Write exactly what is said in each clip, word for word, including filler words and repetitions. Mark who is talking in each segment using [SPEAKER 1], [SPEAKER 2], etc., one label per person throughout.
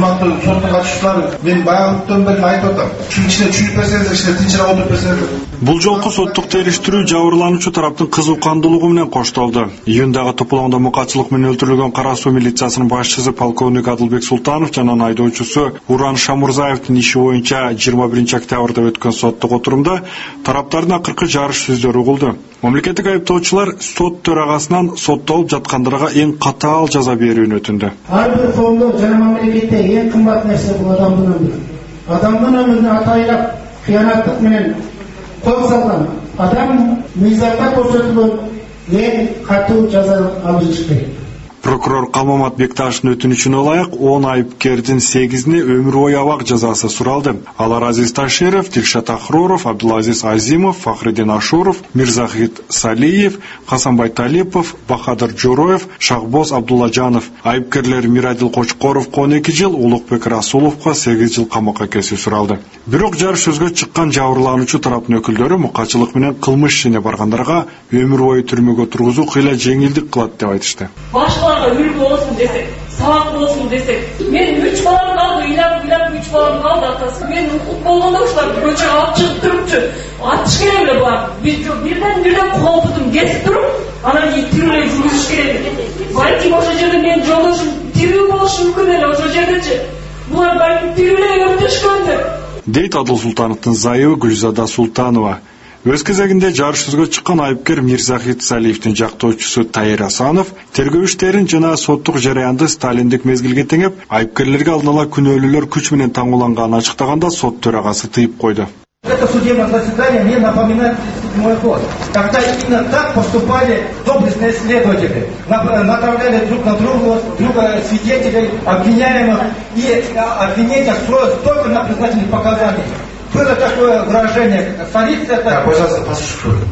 [SPEAKER 1] урматтуу соттун катышуучулары, мен баягыдан бери айтып атам. Ушунун ичине түшүнүп берсеңиз, ичине тынчырап отуруп берсеңиз.
[SPEAKER 2] Бул жолку соттук териштирүү жабырлануучу тараптын кызуу кандуулугу менен коштолду. Июндагы топулоңдо мукачылык менен өлтүрүлгөн Кара Суу милициясынын башчысы полковник Адылбек Султанов жана анын айдоочусу Уран Шамурзаевдин иши боюнча жыйырма биринчи октябрда өткөн соттук отурумда тараптардын акыркы жарыш сөздөрү угулду. Мамлекеттик айыптоочулар сот төрагасынан соттолуп жаткандарга эң катаал жаза берүүнү өтүндү.
[SPEAKER 3] Ар бир коомдо жана мамлекетте эң кымбат нерсе бул адамдын өмүрү. Адамдын өмүрүн атайлап, кыянаттык менен кол салган адам мыйзамда көрсөтүлгөн эң катуу жаза алышы керек.
[SPEAKER 2] Прокурор Калмамат Бекташевдин өтүнүчүнө ылайык он айыпкердин сегизине өмүр бою абак жазасы суралды. Алар Азиз Таширов, Дилшат Ахроров, Абдулазиз Азимов, Фахриддин Ашуров, Мирзахит Салиев, Хасанбай Талипов, Бахадыр Жороев, Шахбоз Абдуллажанов. Айыпкерлер Мирадил Кочкоровго он эки жыл, Улукбек Расуловго сегиз жыл камакка кесүү суралды. Бирок жарыш сөзгө чыккан жабырлануучу тараптын өкүлдөрү мукачылык менен кылмыш ишине баргандарга өмүр бою түрмөгө тургузуу кыйла жеңилдик кылат деп айтышты.
[SPEAKER 4] Үлгү болсын десек, сабак болсын десек. Мен үч балам калды, ыйлап ыйлап үч балам калды атасы. Мен укук болгондо ушулар көчөгө алып чыгып турупчу. Атыш керек эле булар. Бирден бирден коопудум кесип туруп, анан кийин тирүүлөй жүргүзүш керек. Балким ошол жерде мен жолдошум тирүү болушу мүмкүн эле ошол жердечи. Булар балким тирүүлөй өртөшкөндүр.
[SPEAKER 2] Дейт Адыл Султановдун зайыбы Гүлзада Султанова. Өз кезегинде жарыш сөзгө чыккан айыпкер Мирзахит Салиевдин жактоочусу Тайыр Асанов тергөө иштерин жана соттук жараянды сталиндик мезгилге теңеп, айыпкерлерге алдын ала күнөөлүүлөр күч менен таңууланганын ачыктаганда сот төрагасы тыйып койду.
[SPEAKER 3] Это судебное заседание мне напоминает седьмой год, когда именно так поступали доблестные следователи, направляли друг на друга, друга свидетелей, обвиняемых, и обвинения строилось только на признательных показаниях. Было такое выражение, столица это...
[SPEAKER 1] Да, пожалуйста, послушай.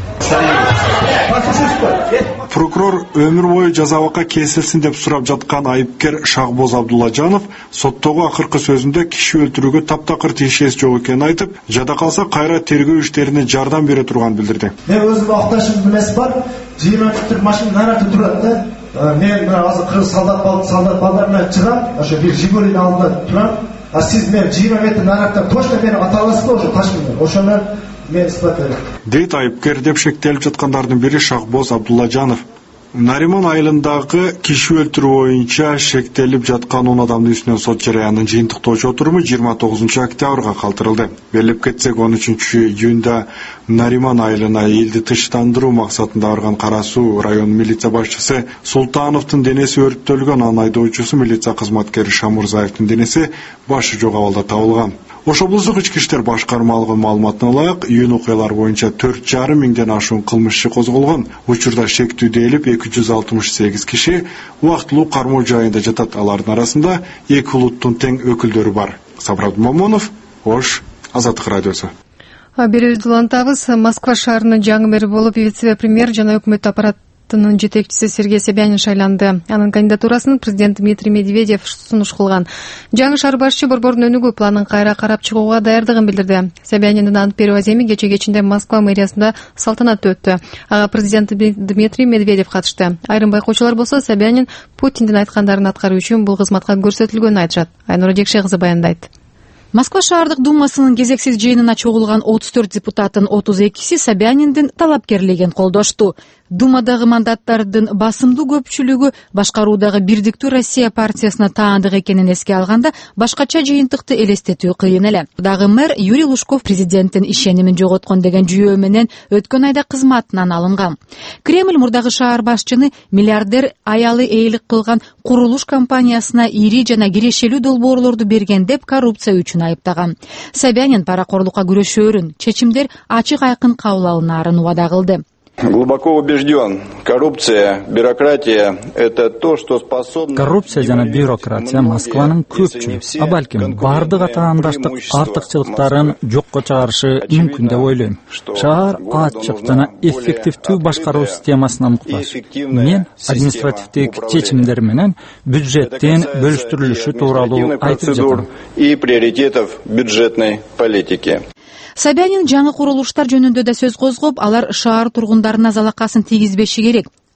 [SPEAKER 2] Прокурор өмүр бою жазабакка кесилсин деп сурап жаткан айыпкер Шахбоз Абдуллажанов соттогу акыркы сөзүндө киши өлтүрүүгө таптакыр тиешеси жок экенин айтып, жада калса кайра тергөө иштерине жардам бере турганын билдирди.
[SPEAKER 3] Мен өзүм акташым эмес бар, жыйырма метр машина нараты турат да. Мен мына азыр кыргыз солдат балдар солдат балдар менен чыгам, ошо бир Жигулинин алдында турам. А сиз мен жыйырма метр нараттан точно мени ата аласызбы ошо таш менен? Ошону мен испаттайм.
[SPEAKER 2] Дейт айыпкер деп шектелип жаткандардын бири Шахбоз Абдуллажанов. Нариман айылындагы киши өлтүрүү боюнча шектелип жаткан он адамдын үстүнөн сот жараянын жыйынтыктоочу отуруму жыйырма тогузунчу октябрга калтырылды. Белип кетсек, он үчүнчү июнда Нариман айылына элди тынчтандыруу максатында барган Кара Суу район милиция башчысы Султановдун денеси өрттөлгөн, анын айдоочусу милиция кызматкери Шамурзаевдин денеси башы жок абалда табылган. Ош облустук ички иштер башкармалыгынын маалыматына ылайык, июнь окуялары боюнча төрт жарым миңден ашуун кылмыш иши козголгон. Учурда шектүү делип эки жүз алтымыш сегиз киши убактылуу кармоо жайында жатат. Алардын арасында эки улуттун тең өкүлдөрү бар. Сабыр Момунов, Ош, Азаттык радиосу.
[SPEAKER 5] Берүүбүздү улантабыз. Москва шаарынын жаңы мэри болуп вице-премьер жана өкмөт аппаратынын жетекчиси Сергей Собянин шайланды. Анын кандидатурасын президент Дмитрий Медведев сунуш кылган. Жаңы шаар башчы борбордун өнүгүү планын кайра карап чыгууга даярдыгын билдирди. Собяниндин ант берүү аземи кече кечинде Москва мэриясында салтанаттуу өттү. Ага президент Дмитрий Медведев катышты. Айрым байкоочулар болсо Собянин Путиндин айткандарын аткаруу үчүн бул кызматка көрсөтүлгөнүн айтышат. Айнура Жекше кызы баяндайт.
[SPEAKER 6] Москва шаардык думасынын кезексиз жыйынына чогулган отуз төрт депутаттын отуз экиси Собяниндин талапкерлигин колдошту. Думадагы мандаттардын басымдуу көпчүлүгү башкаруудагы Бирдиктүү Россия партиясына таандык экенин эске алганда башкача жыйынтыкты элестетүү кыйын эле. Дагы мэр Юрий Лужков президенттин ишенимин жоготкон деген жүйөө менен өткөн айда кызматынан алынган. Кремль мурдагы шаар башчыны миллиардер аялы эйлик кылган курулуш компаниясына ири жана кирешелүү долбоорлорду берген деп коррупция үчүн айыптаган. Собянин паракорлукка күрөшөөрүн, чечимдер ачык айкын кабыл алынаарын убада кылды.
[SPEAKER 7] Глубоко убежден, коррупция, бюрократия – это то, что способно...
[SPEAKER 8] Коррупция жана бюрократия Москванын көпчүлүк, а балким бардык атаандаштык артыкчылыктарын жокко чыгарышы мүмкүн деп ойлойм. Шаар ачык жана эффективдүү башкаруу системасына муктаж. Мен административдик чечимдер менен бюджеттин бөлүштүрүлүшү тууралуу айтып жатам.
[SPEAKER 7] И приоритетов бюджетной политики.
[SPEAKER 6] Собянин жаңы курулуштар жөнүндө да сөз козгоп, алар шаар тургундарына залакасын тийгизбеши керек.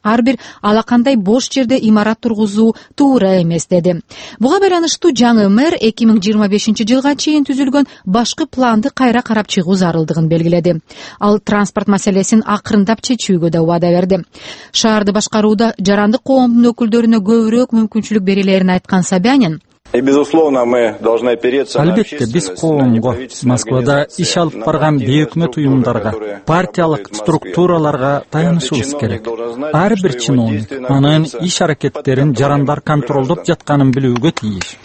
[SPEAKER 6] ар бир алакандай бош жерде имарат тургузуу туура эмес деди. Буга байланыштуу жаңы мэр эки миң жыйырма бешинчи жылга чейин түзүлгөн башкы планды кайра карап чыгуу зарылдыгын белгиледи. Ал транспорт маселесин акырындап чечүүгө да убада берди. Шаарды башкарууда жарандык коомдун өкүлдөрүнө көбүрөөк мүмкүнчүлүк берилерин айткан Собянин:
[SPEAKER 8] Албетте, биз коомго, Москвада иш алып барган бейөкмөт уюмдарга, партиялык структураларга таянышыбыз керек. Ар бир чиновник анын иш аракеттерин жарандар контролдоп жатканын билүүгө тийиш.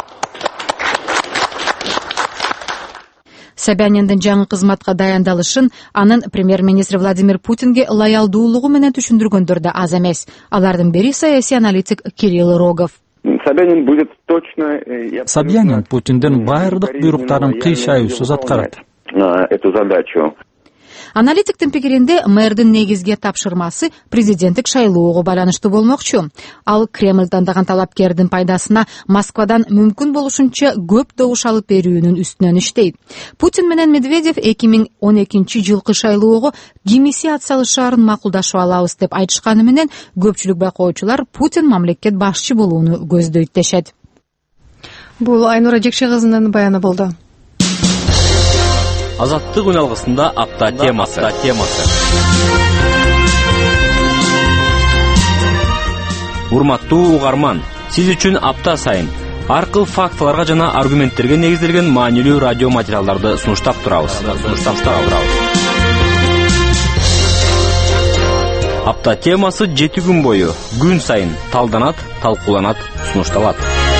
[SPEAKER 6] Собяниндин жаңы кызматка даяндалышын анын премьер-министр Владимир Путинге лоялдуулугу менен түшүндүргөндөр да аз эмес. Алардын бири саясий аналитик Кирилл Рогов.
[SPEAKER 9] Собянин будет точно...
[SPEAKER 8] Собянин Путиндин баардык буйруктарын кыйшайуусуз аткарат.
[SPEAKER 9] Эту задачу.
[SPEAKER 6] Аналитиктин пикиринде мэрдин негизги тапшырмасы президенттик шайлоого байланыштуу болмокчу. Ал Кремль тандаган талапкердин пайдасына Москвадан мүмкүн болушунча көп добуш алып берүүнүн үстүнөн иштейт. Путин менен Медведев эки миң он экинчи жылкы шайлоого кимиси атсалышаарын макулдашып алабыз деп айтышканы менен көпчүлүк байкоочулар Путин мамлекет башчы болууну көздөйт дешет.
[SPEAKER 5] Бул Айнура Жекше кызынын баяны болду.
[SPEAKER 10] Азаттык үн алгысында апта темасы. Урматтуу угарман, сиз үчүн апта сайын ар кыл фактыларга жана аргументтерге негизделген маанилүү радио материалдарды сунуштап турабыз. Апта темасы жети күн бою күн сайын талданат, талкууланат, сунушталат.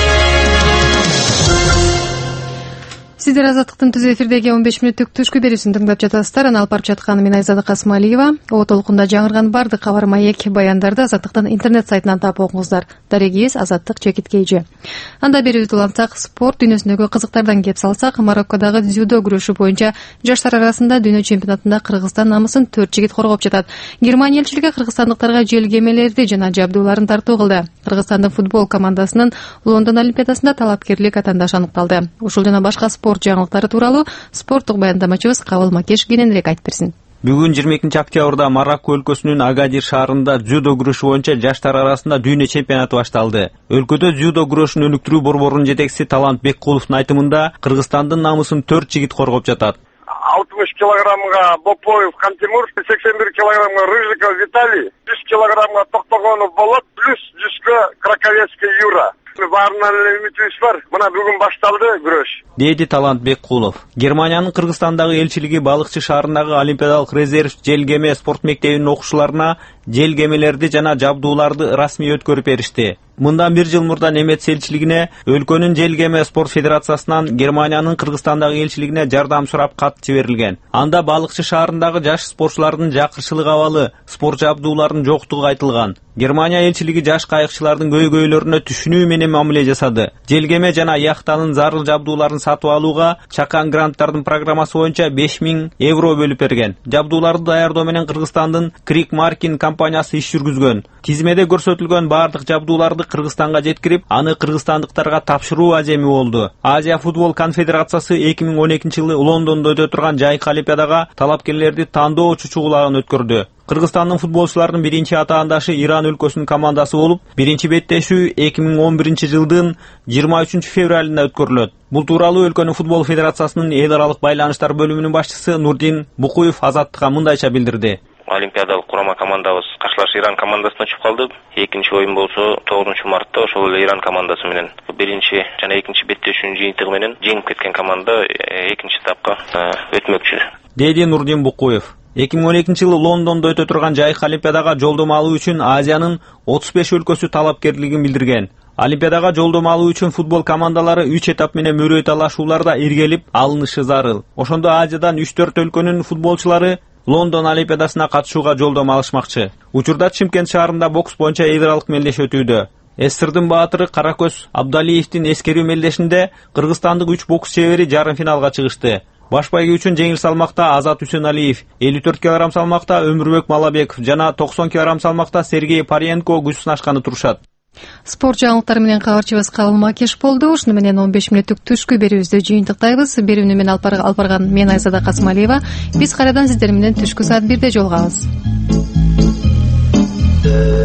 [SPEAKER 5] Сиздер Азаттыктын түз эфирдеги он беш мүнөттүк түшкү берүүсүн тыңдап жатасыздар. Аны алып барып жатканы мен Айзада Касымалиева. О толкунда жаңырган бардык кабар, маек, баяндарды Азаттыктын интернет сайтынан таап окуңуздар. Дарегиз Азаттык чекит кейжи. Анда берүүбүздү улантсак, спорт дүйнөсүндөгү кызыктардан кеп салсак, Мароккодагы дзюдо күрөшү боюнча жаштар арасында дүйнө чемпионатында Кыргызстан намысын төрт жигит коргоп жатат. Германия элчилиги кыргызстандыктарга желгемелерди жана жабдууларын тартуу кылды. Кыргызстандын футбол командасынын Лондон олимпиадасында талапкерлик атандашы аныкталды. Ушул жана башка спорт жаңылыктары тууралуу спорттук баяндамачыбыз Кабыл Макеш кененирээк айтып берсин.
[SPEAKER 11] Бүгүн жыйырма экинчи октябрда Марокко өлкөсүнүн Агадир шаарында дзюдо күрөшү боюнча жаштар арасында дүйнө чемпионаты башталды. Өлкөдө дзюдо күрөшүн өнүктүрүү борборунун жетекчиси Талант Беккуловдун айтымында Кыргызстандын намысын төрт жигит коргоп жатат.
[SPEAKER 12] алтымыш килограммга Бопоев Кантимур, сексен бир килограммга Рыжиков Виталий, жүз килограммга Токтогонов Болот, плюс жүзгө Краковецкий Юра. Баарынан эле үмүтүбүз бар. Мына бүгүн башталды күрөш.
[SPEAKER 11] Деди Талант Беккулов. Германиянын Кыргызстандагы элчилиги Балыкчы шаарындагы Олимпиадалык резерв желгеме спорт мектебинин окуучуларына желгемелерди жана жабдууларды расмий өткөрүп беришти. Мындан бир жыл мурда немец элчилигине өлкөнүн желгеме спорт федерациясынан Германиянын Кыргызстандагы элчилигине жардам сурап кат жиберилген. Анда Балыкчы шаарындагы жаш спортчулардын жакырчылык абалы, спорт жабдууларынын жоктугу айтылган. Германия элчилиги жаш кайыкчылардын көйгөйлөрүнө түшүнүү менен мамиле жасады. Желгеме жана яхтанын зарыл жабдууларын сатып алууга чакан гранттардын программасы боюнча беш миң евро бөлүп берген. Жабдууларды даярдоо менен Кыргызстандын Крик Маркин компаниясы иш жүргүзгөн. Тизмеде көрсөтүлгөн бардык жабдууларды Кыргызстанга жеткирип, аны кыргызстандыктарга тапшыруу ажеми болду. Азия футбол конфедерациясы эки миң он экинчи жылы Лондондо өтө турган жайкы олимпиадага талапкерлерди тандоо чучугулагын өткөрдү. Кыргызстандын футболчуларынын биринчи атаандашы Иран өлкөсүнүн командасы болуп, биринчи беттешүү эки миң он биринчи жылдын жыйырма үчүнчү февралында өткөрүлөт. Бул тууралуу өлкөнүн футбол федерациясынын эл аралык байланыштар бөлүмүнүн башчысы Нурдин Букуев Азаттыкка мындайча билдирди.
[SPEAKER 13] Олимпиадалык курама командабыз каршылаш Иран командасына чыгып калды. Экинчи оюн болсо тогузунчу мартта ошол эле Иран командасы менен биринчи жана экинчи беттешүүнүн жыйынтыгы менен жеңип кеткен команда экинчи этапка өтмөкчү,
[SPEAKER 11] деди Нурдин Букуев. эки миң он экинчи жылы Лондондо өтө турган жайкы олимпиадага жолдомо алуу үчүн Азиянын отуз беш өлкөсү талапкерлигин билдирген. Олимпиадага жолдомо алуу үчүн футбол командалары үч этап менен мөрөй талашууларда иргелип алынышы зарыл. Ошондо Азиядан үч төрт өлкөнүн футболчулары Лондон олимпиадасына катышууга жолдомо алышмакчы. Учурда Чымкент шаарында бокс боюнча эл аралык мелдеш өтүүдө. СССРдын баатыры Каракөз Абдалиевдин эскерүү мелдешинде кыргызстандык үч бокс чебери жарым финалга чыгышты. Баш байге үчүн жеңил салмакта Азат Үсеналиев, элүү төрт килограмм салмакта Өмүрбек Малабеков жана токсон килограмм салмакта Сергей Паренко күч сынашканы турушат.
[SPEAKER 5] Спорт жаңылыктары менен кабарчыбыз Кабыл Макеш болду. Ушуну менен он беш мүнөттүк түшкү берүүбүздү жыйынтыктайбыз. Берүүнү мен алып барган мен Айзада Касымалиева. Биз кайрадан сиздер менен түшкү саат бирде жолугабыз.